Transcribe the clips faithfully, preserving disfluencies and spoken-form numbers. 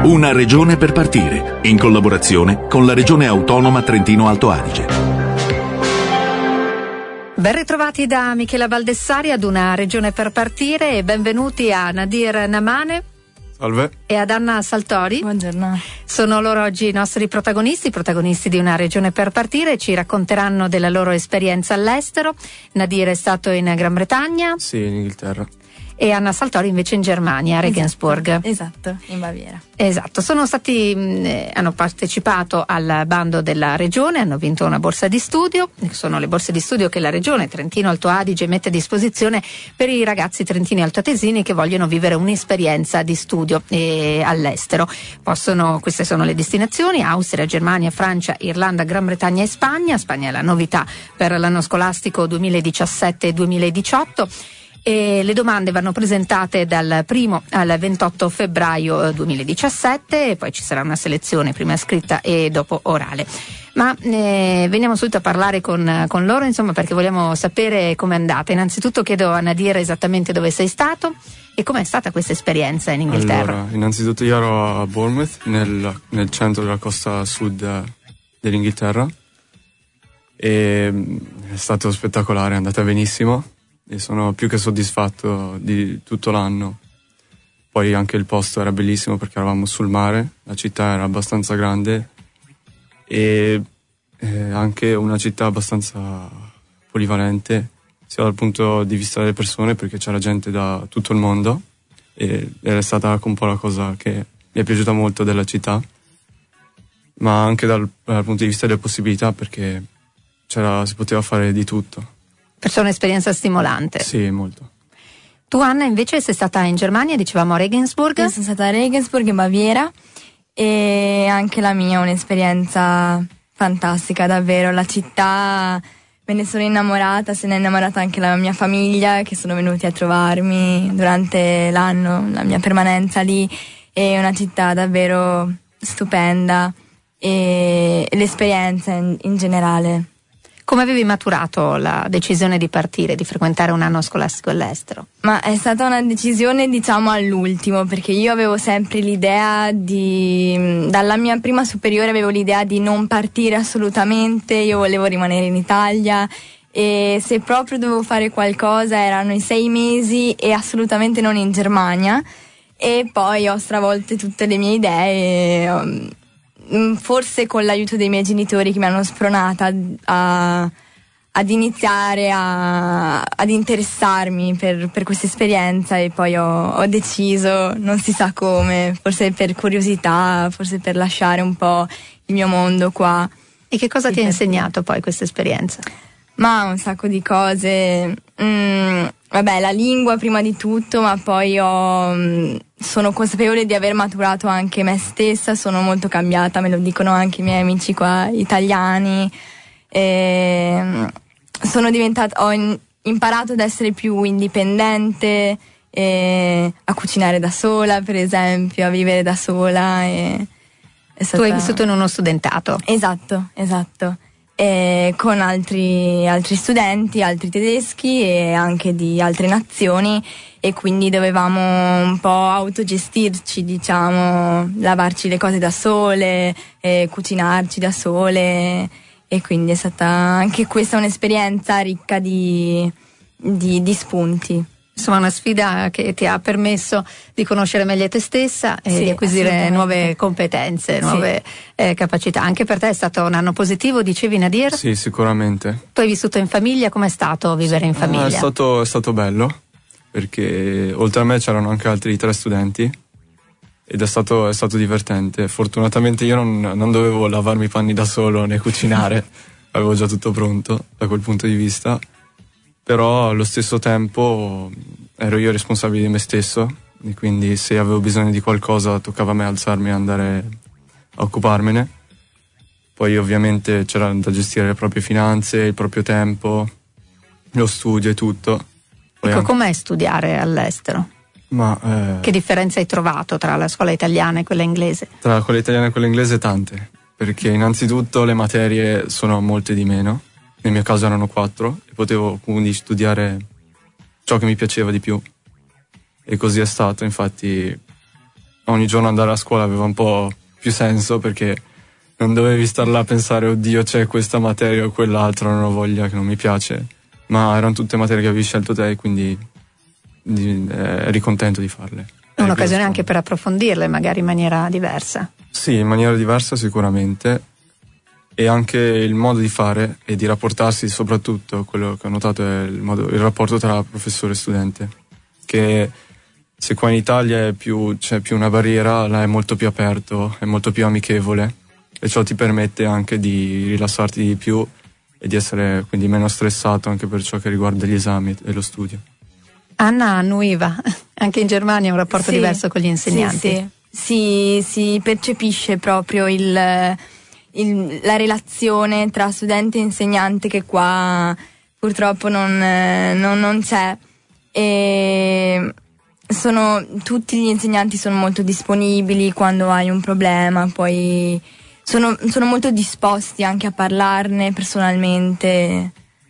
Una regione per partire, in collaborazione con la Regione Autonoma Trentino Alto Adige. Ben ritrovati da Michela Baldessari ad Una regione per partire e benvenuti a Nadir Namane. Salve. E ad Anna Saltori. Buongiorno. Sono loro oggi i nostri protagonisti, protagonisti di Una regione per partire, ci racconteranno della loro esperienza all'estero. Nadir è stato in Gran Bretagna. Sì, in Inghilterra. E Anna Saltori invece in Germania, a Regensburg. Esatto, esatto, in Baviera. Esatto, sono stati, eh, hanno partecipato al bando della regione, hanno vinto una borsa di studio, sono le borse di studio che la regione Trentino Alto Adige mette a disposizione per i ragazzi trentini altoatesini che vogliono vivere un'esperienza di studio eh, all'estero. Possono, queste sono le destinazioni: Austria, Germania, Francia, Irlanda, Gran Bretagna e Spagna. Spagna è la novità per l'anno scolastico duemiladiciassette duemiladiciotto. E le domande vanno presentate dal primo al ventotto febbraio duemiladiciassette e poi ci sarà una selezione prima scritta e dopo orale. Ma eh, veniamo subito a parlare con, con loro, insomma, perché vogliamo sapere com'è andata. Innanzitutto chiedo a Nadir esattamente dove sei stato e com'è stata questa esperienza in Inghilterra. Allora, innanzitutto io ero a Bournemouth, nel, nel centro della costa sud dell'Inghilterra, e è stato spettacolare, è andata benissimo. E sono più che soddisfatto di tutto l'anno. Poi anche il posto era bellissimo perché eravamo sul mare, la città era abbastanza grande e eh, anche una città abbastanza polivalente sia dal punto di vista delle persone, perché c'era gente da tutto il mondo e era stata anche un po' la cosa che mi è piaciuta molto della città, ma anche dal, dal punto di vista delle possibilità, perché c'era, si poteva fare di tutto. Perciò un'esperienza stimolante. Sì, molto. Tu, Anna, invece sei stata in Germania, dicevamo a Regensburg. Io sono stata a Regensburg in Baviera e anche la mia è un'esperienza fantastica, davvero. La città, me ne sono innamorata, se ne è innamorata anche la mia famiglia, che sono venuti a trovarmi durante l'anno, la mia permanenza lì. È una città davvero stupenda e l'esperienza in, in generale. Come avevi maturato la decisione di partire, di frequentare un anno scolastico all'estero? Ma è stata una decisione, diciamo, all'ultimo, perché io avevo sempre l'idea di, dalla mia prima superiore avevo l'idea di non partire assolutamente, io volevo rimanere in Italia e se proprio dovevo fare qualcosa erano i sei mesi e assolutamente non in Germania, e poi ho stravolto tutte le mie idee e, forse con l'aiuto dei miei genitori che mi hanno spronata a, ad iniziare a, ad interessarmi per, per questa esperienza, e poi ho, ho deciso, non si sa come, forse per curiosità, forse per lasciare un po' il mio mondo qua. E che cosa ti ha insegnato poi questa esperienza? Ma un sacco di cose. Mm, vabbè, la lingua prima di tutto, ma poi ho, sono consapevole di aver maturato anche me stessa, sono molto cambiata, me lo dicono anche i miei amici qua italiani. E sono diventata, ho in, imparato ad essere più indipendente, e a cucinare da sola, per esempio, a vivere da sola. E è stata... Tu hai vissuto in uno studentato? Esatto, esatto. E con altri, altri studenti, altri tedeschi e anche di altre nazioni, e quindi dovevamo un po' autogestirci, diciamo, lavarci le cose da sole, e cucinarci da sole, e quindi è stata anche questa un'esperienza ricca di, di, di spunti. Insomma, una sfida che ti ha permesso di conoscere meglio te stessa e sì, di acquisire nuove competenze, nuove sì. eh, capacità. Anche per te è stato un anno positivo, dicevi, Nadir? Sì, sicuramente. Tu hai vissuto in famiglia, com'è stato vivere in famiglia? È stato, è stato bello, perché oltre a me c'erano anche altri tre studenti ed è stato, è stato divertente. Fortunatamente io non, non dovevo lavarmi i panni da solo né cucinare, avevo già tutto pronto da quel punto di vista. Però allo stesso tempo ero io responsabile di me stesso, e quindi se avevo bisogno di qualcosa toccava a me alzarmi e andare a occuparmene. Poi ovviamente c'era da gestire le proprie finanze, il proprio tempo, lo studio e tutto. Poi ecco, anche... com'è studiare all'estero? Ma, eh... Che differenza hai trovato tra la scuola italiana e quella inglese? Tra quella italiana e quella inglese tante, perché innanzitutto le materie sono molte di meno. Nel mio caso erano quattro e potevo quindi studiare ciò che mi piaceva di più, e così è stato. Infatti ogni giorno andare a scuola aveva un po' più senso, perché non dovevi star là a pensare oddio c'è questa materia o quell'altra, non ho voglia, che non mi piace, ma erano tutte materie che avevi scelto te, quindi di, eh, eri contento di farle. È un'occasione anche per approfondirle magari in maniera diversa. Sì, in maniera diversa sicuramente, e anche il modo di fare e di rapportarsi, soprattutto quello che ho notato è il, modo, il rapporto tra professore e studente, che se qua in Italia è più, c'è più una barriera, là è molto più aperto, è molto più amichevole, e ciò ti permette anche di rilassarti di più e di essere quindi meno stressato anche per ciò che riguarda gli esami e lo studio. Anna annuiva, anche in Germania è un rapporto sì, diverso con gli insegnanti. Sì, sì. Si, si percepisce proprio il, il, la relazione tra studente e insegnante, che qua purtroppo non, non, non c'è. E sono, tutti gli insegnanti sono molto disponibili quando hai un problema, poi sono, sono molto disposti anche a parlarne personalmente.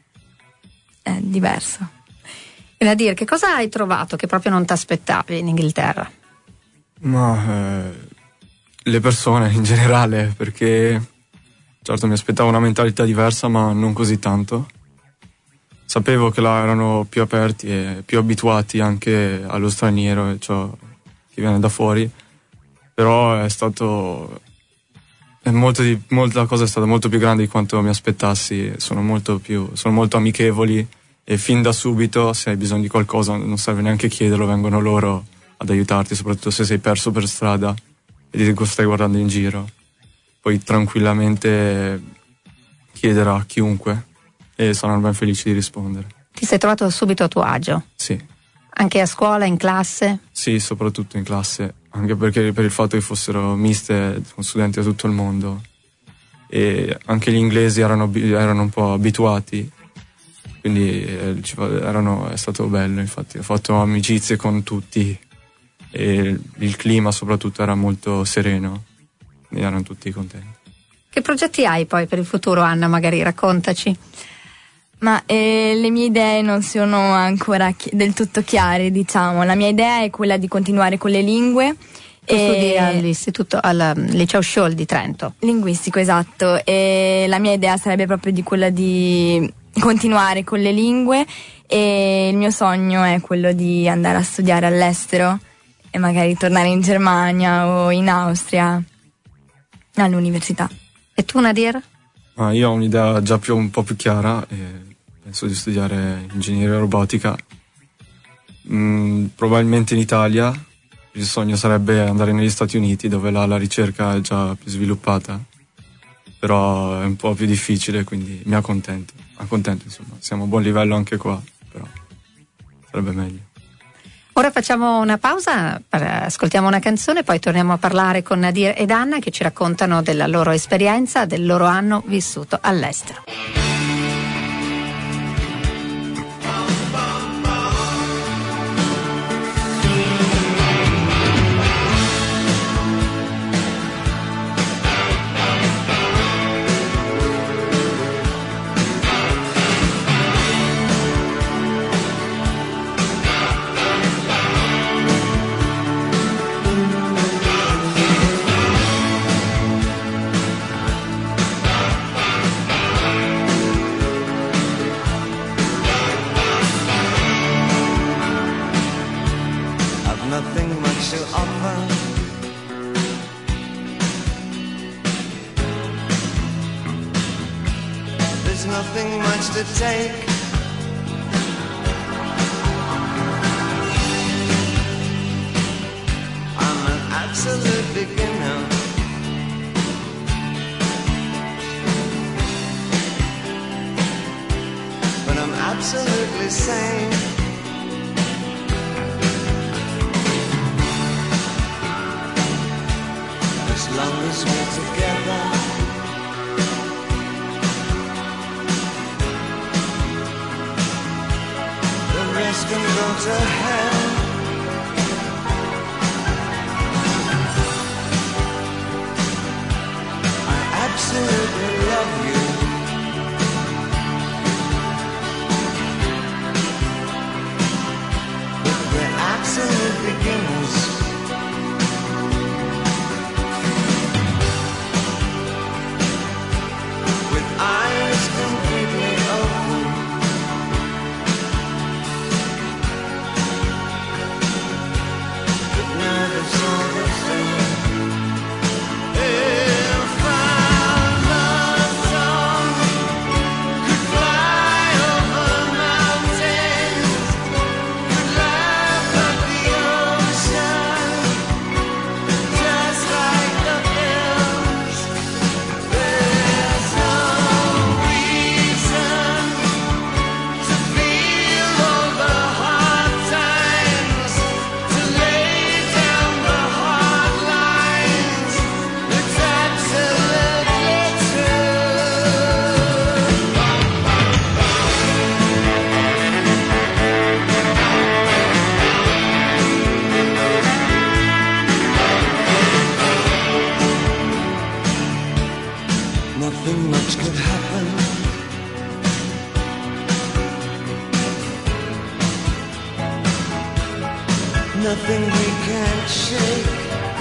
È diverso. E da dire, che cosa hai trovato che proprio non ti aspettavi in Inghilterra? Ma eh, le persone in generale, perché certo mi aspettavo una mentalità diversa, ma non così tanto. Sapevo che là erano più aperti e più abituati anche allo straniero e ciò che viene da fuori, però è stato è molto di, molta cosa è stata molto più grande di quanto mi aspettassi. Sono molto più sono molto amichevoli, e fin da subito, se hai bisogno di qualcosa, non serve neanche chiederlo, vengono loro ad aiutarti, soprattutto se sei perso per strada e ti stai guardando in giro. Puoi tranquillamente chiedere a chiunque e saranno ben felici di rispondere. Ti sei trovato subito a tuo agio? Sì. Anche a scuola, in classe? Sì, soprattutto in classe, anche perché per il fatto che fossero miste con studenti da tutto il mondo, e anche gli inglesi erano, erano un po' abituati, quindi eh, erano, è stato bello. Infatti ho fatto amicizie con tutti e il clima soprattutto era molto sereno e erano tutti contenti. Che progetti hai poi per il futuro, Anna? Magari raccontaci. Ma eh, le mie idee non sono ancora chi- del tutto chiare, diciamo. La mia idea è quella di continuare con le lingue. Tu e... studi all'istituto, al Liceo Scholl di Trento. Linguistico, esatto. E la mia idea sarebbe proprio di quella di continuare con le lingue, e il mio sogno è quello di andare a studiare all'estero e magari tornare in Germania o in Austria all'università. E tu, Nadir? Ah, io ho un'idea già più, un po' più chiara, e penso di studiare ingegneria robotica, mm, probabilmente in Italia. Il sogno sarebbe andare negli Stati Uniti, dove là la ricerca è già più sviluppata, però è un po' più difficile, quindi mi accontento. Accontento, insomma, siamo a buon livello anche qua, però sarebbe meglio. Ora facciamo una pausa, ascoltiamo una canzone, poi torniamo a parlare con Nadir ed Anna, che ci raccontano della loro esperienza, del loro anno vissuto all'estero. Nothing much to take. I'm an absolute beginner. But I'm absolutely sane. As long as we're together, can go to hell. I absolutely love you. But we're absolute beginners. nothing we can't shake.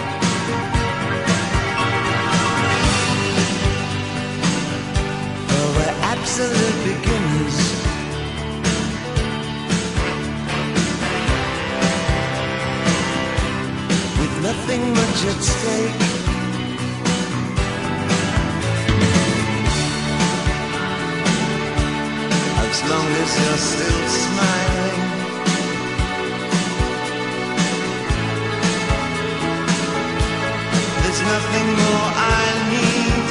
Well, we're absolute beginners. With nothing much at stake. As long as you're still smiling. There's nothing more I need.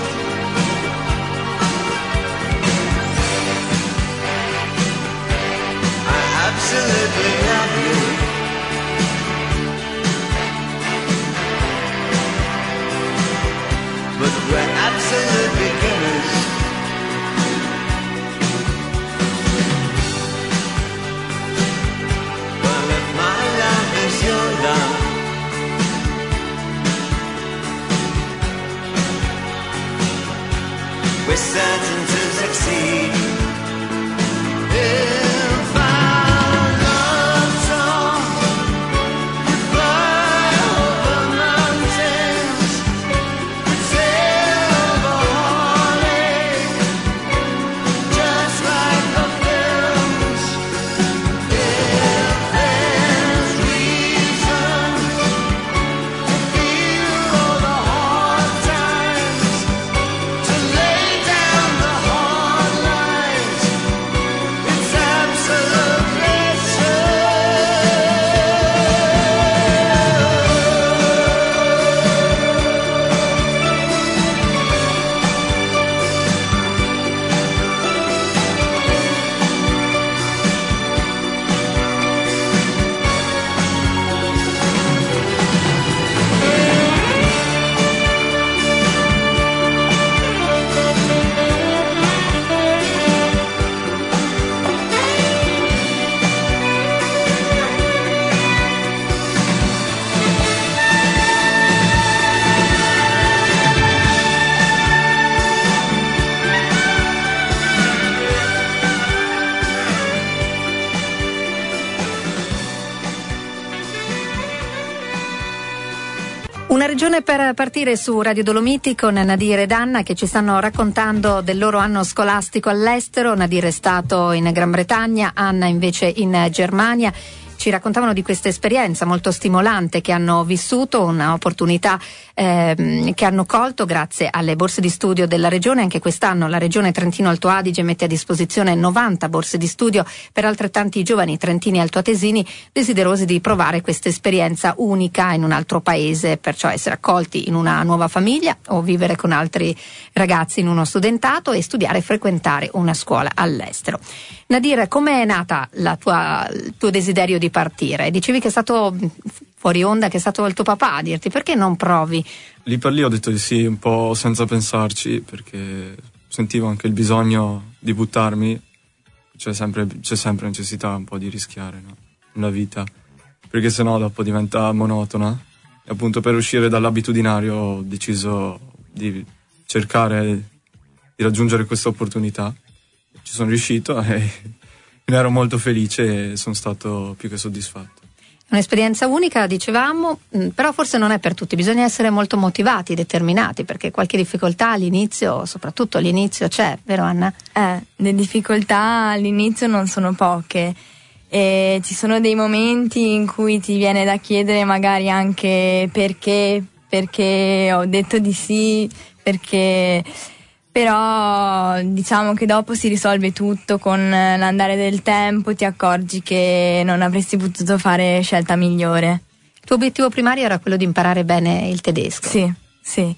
I absolutely love you. But we're absolute beginners. Well, if my love is your love, we're certain to succeed. If our love song would fly over mountains, would sail over heartache, just like the films. If there's reason to feel all the hard times, to lay down the hard lines, it's absolutely true. Una regione per partire su Radio Dolomiti con Nadir ed Anna che ci stanno raccontando del loro anno scolastico all'estero. Nadir è stato in Gran Bretagna, Anna invece in Germania. Ci raccontavano di questa esperienza molto stimolante che hanno vissuto, un'opportunità ehm, che hanno colto grazie alle borse di studio della regione. Anche quest'anno la regione Trentino Alto Adige mette a disposizione novanta borse di studio per altrettanti giovani trentini e altoatesini desiderosi di provare questa esperienza unica in un altro paese, perciò essere accolti in una nuova famiglia o vivere con altri ragazzi in uno studentato e studiare e frequentare una scuola all'estero. Nadir, com'è nata la tua, il tuo desiderio di partire? Dicevi che è stato fuori onda, che è stato il tuo papà a dirti perché non provi? Lì per lì ho detto di sì, un po' senza pensarci, perché sentivo anche il bisogno di buttarmi. C'è sempre, c'è sempre necessità un po' di rischiare, no? Nella vita, perché sennò dopo diventa monotona. E appunto per uscire dall'abitudinario ho deciso di cercare di raggiungere questa opportunità. Ci sono riuscito e ne ero molto felice e sono stato più che soddisfatto. Un'esperienza unica, dicevamo, però forse non è per tutti, bisogna essere molto motivati, determinati, perché qualche difficoltà all'inizio, soprattutto all'inizio c'è, vero Anna? Eh, le difficoltà all'inizio non sono poche e ci sono dei momenti in cui ti viene da chiedere magari anche perché, perché ho detto di sì, perché... Però diciamo che dopo si risolve tutto con l'andare del tempo, ti accorgi che non avresti potuto fare scelta migliore. Il tuo obiettivo primario era quello di imparare bene il tedesco? Sì, sì.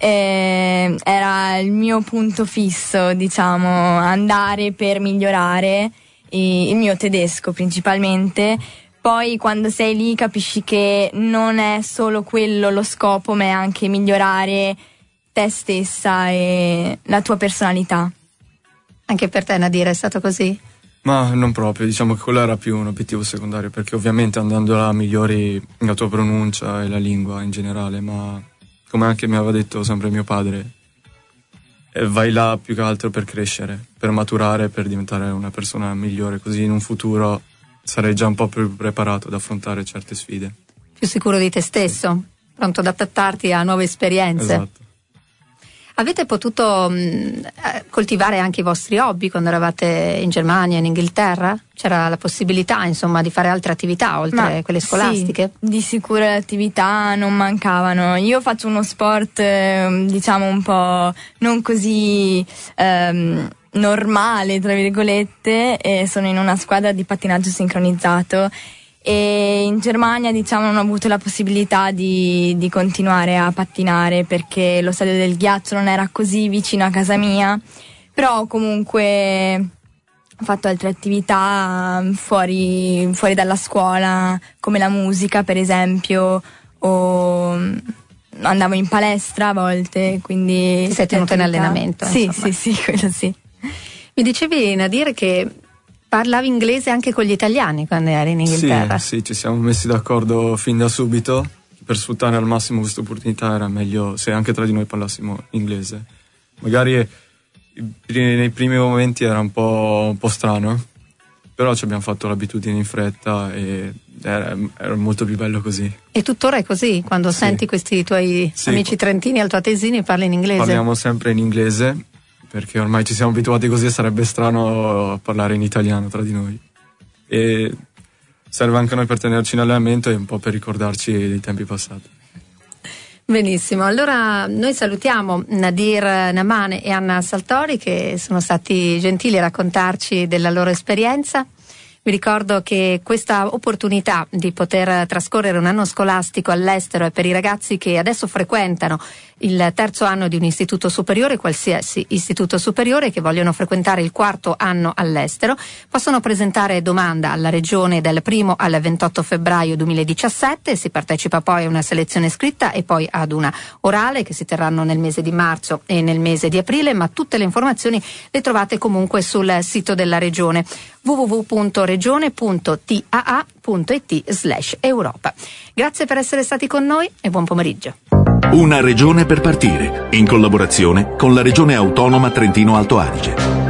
E era il mio punto fisso, diciamo, andare per migliorare il mio tedesco principalmente. Poi quando sei lì capisci che non è solo quello lo scopo, ma è anche migliorare te stessa e la tua personalità. Anche per te, Nadir, è stato così? Ma non proprio, diciamo che quello era più un obiettivo secondario, perché ovviamente andando là migliori la tua pronuncia e la lingua in generale, ma come anche mi aveva detto sempre mio padre, eh, vai là più che altro per crescere, per maturare, per diventare una persona migliore, così in un futuro sarai già un po' più preparato ad affrontare certe sfide. più sicuro di te stesso, pronto ad adattarti a nuove esperienze. Esatto. Avete potuto mh, coltivare anche i vostri hobby quando eravate in Germania, in Inghilterra? C'era la possibilità, insomma, di fare altre attività oltre Ma quelle scolastiche? Sì, di sicuro le attività non mancavano. Io faccio uno sport, eh, diciamo, un po' non così ehm, normale, tra virgolette, e sono in una squadra di pattinaggio sincronizzato. E in Germania, diciamo, non ho avuto la possibilità di, di continuare a pattinare perché lo stadio del ghiaccio non era così vicino a casa mia, però comunque ho fatto altre attività fuori, fuori dalla scuola, come la musica per esempio, o andavo in palestra a volte, quindi ti sei tenuta in allenamento? Sì, insomma. sì, sì, quello sì. Mi dicevi, Nadir, che parlavi inglese anche con gli italiani quando eri in Inghilterra? Sì, sì, ci siamo messi d'accordo fin da subito. Per sfruttare al massimo questa opportunità era meglio se anche tra di noi parlassimo inglese. Magari nei primi momenti era un po', un po' strano, però ci abbiamo fatto l'abitudine in fretta e era, era molto più bello così. E tuttora è così? Quando sì. senti questi tuoi sì. amici trentini altoatesini parli in inglese? Parliamo sempre in inglese, perché ormai ci siamo abituati così e sarebbe strano parlare in italiano tra di noi. E serve anche a noi per tenerci in allenamento e un po' per ricordarci dei tempi passati. Benissimo, allora noi salutiamo Nadir Namane e Anna Saltori che sono stati gentili a raccontarci della loro esperienza. Vi ricordo che questa opportunità di poter trascorrere un anno scolastico all'estero è per i ragazzi che adesso frequentano il terzo anno di un istituto superiore, qualsiasi istituto superiore, che vogliono frequentare il quarto anno all'estero, possono presentare domanda alla Regione dal primo al ventotto febbraio duemiladiciassette. Si partecipa poi a una selezione scritta e poi ad una orale che si terranno nel mese di marzo e nel mese di aprile, ma tutte le informazioni le trovate comunque sul sito della Regione w w w punto regione punto t a a punto i t slash europa. Grazie per essere stati con noi e buon pomeriggio. Una regione per partire, in collaborazione con la Regione Autonoma Trentino Alto Adige.